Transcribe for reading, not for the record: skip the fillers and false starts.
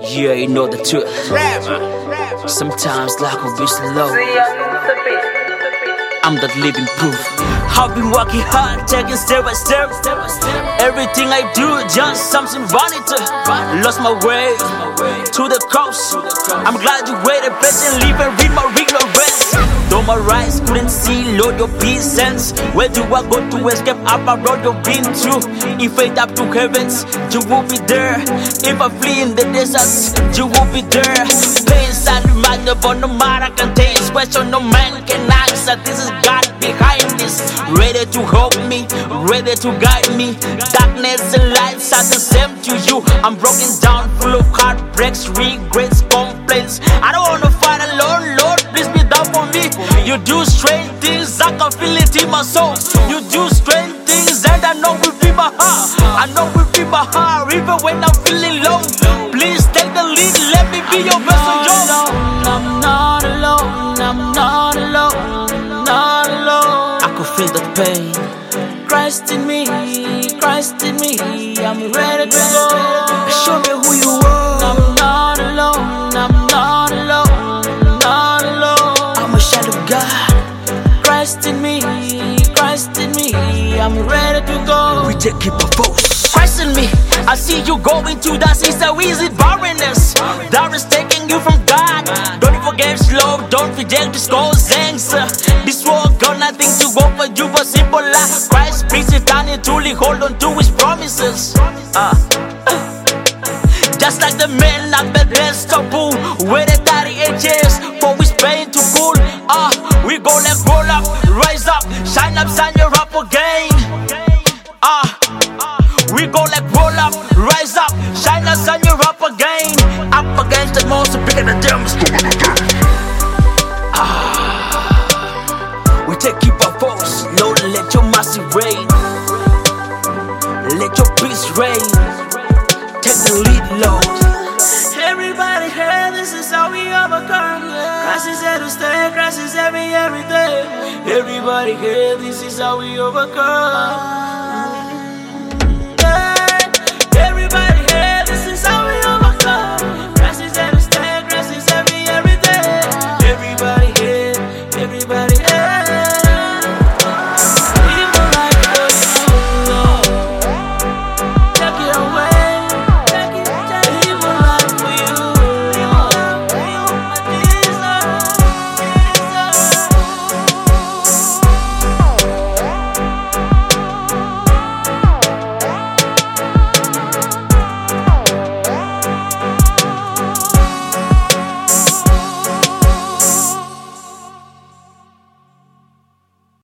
Yeah, you know the truth. Sometimes life will be slow. I'm that living proof. I've been working hard, taking step by step. Everything I do, just something vanity. Lost my way to the coast. I'm glad you waited patiently and read my ignorance. Though my eyes couldn't see, Lord, your peasants. Where do I go to escape up a road you've been through? If I up to heavens, you will be there. If I flee in the deserts, you will be there. Pain, sad, reminder, but no matter contains question, no man can answer. This is God behind this, ready to help me, ready to guide me. Darkness and lights are the same to you. I'm broken down, full of heartbreaks, regrets, complaints. I don't wanna fight alone, Lord, please be down for me. You do strange things, I can feel it in my soul. You do strange things, and I know will be my heart. I know will be my heart, even when I'm feeling low. Please take the lead, let me be your vessel. I'm not alone, I'm not alone, not alone. I could feel the pain. Christ in me, I'm ready to go. Show me who you are. I'm not alone, I'm not alone, not alone. I'm a child of God. Christ in me, I'm ready to go. We take keep a force. Christ in me, I see you going to that sister easy barrenness that is taking you from God. Don't forget slow, don't reject this things. This world got nothing to go for you but simple life. Christ brings it down and truly hold on to his promises. Just like the men at the Bestabu, where the 38 years for his pain to cool. We go like roll up, rise up, shine you're up again. We go like roll up, rise up, shine you're up again. Up against the monster bigger than them. We take keep our force. Lord, let your mercy reign. Let your peace reign. Take the lead, Lord. Everybody here, this is how we overcome. Christ is here to stay, Christ is every day. Everybody here, this is how we overcome.